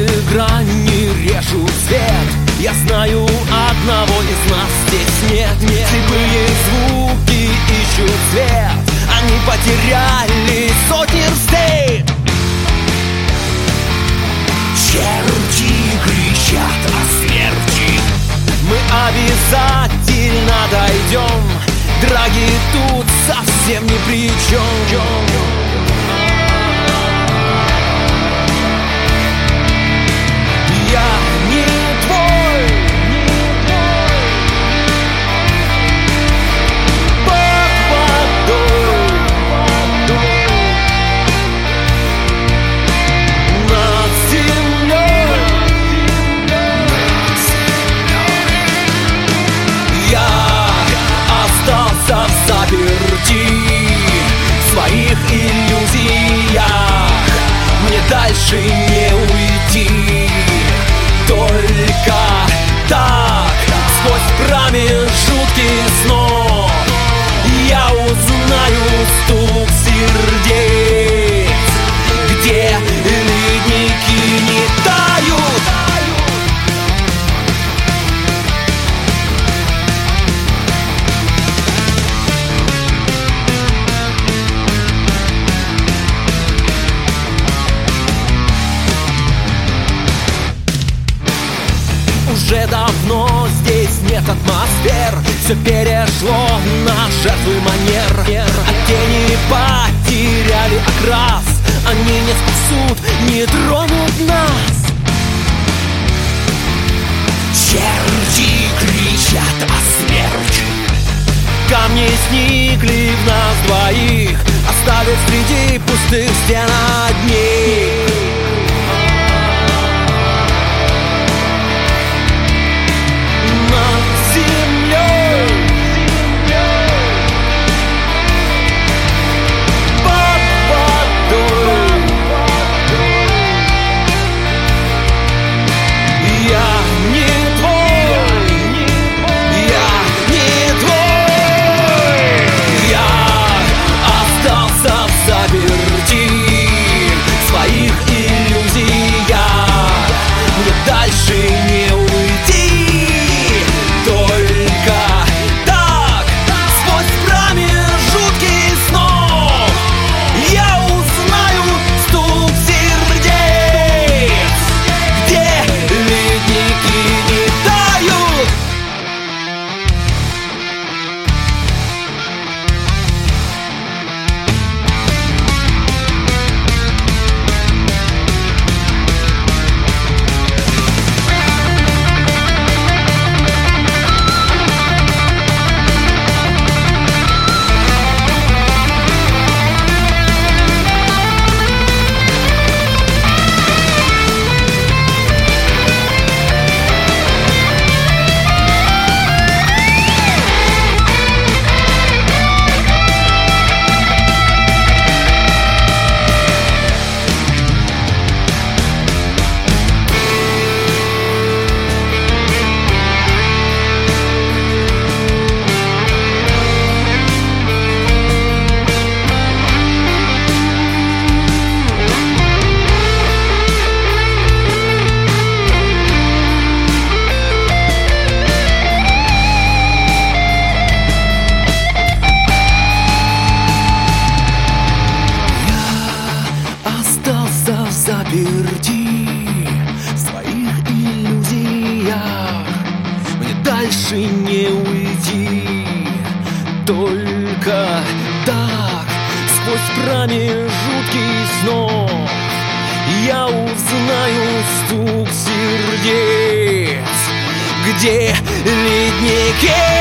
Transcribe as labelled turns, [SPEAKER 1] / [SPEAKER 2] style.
[SPEAKER 1] грани режут свет. Я знаю, одного из нас здесь нет. Слепые звуки ищут свет. Они потеряли сотни рстей. Черти кричат о смерти. Мы обязательно дойдем. Драги тут совсем ни при чем. Я не твой, под водой, над землей. Я остался в заперти, в своих иллюзиях. Мне дальше не уйти. Только так, сквозь промежутки снов, я узнаю стук сердец, где ледники не тают. Уже давно здесь нет атмосфер. Все перешло на жертвы манер. А тени потеряли окрас. Они не спасут, не тронут нас. Черти кричат о смерти. Камни сникли в нас двоих, оставив среди пустых стен одних. Дальше не уйти. Только так, сквозь промежутки снов, я узнаю стук сердец, где ледники не тают. Заперти в своих иллюзиях. Мне дальше не уйти. Только так, сквозь промежутки снов, я узнаю стук сердец, где ледники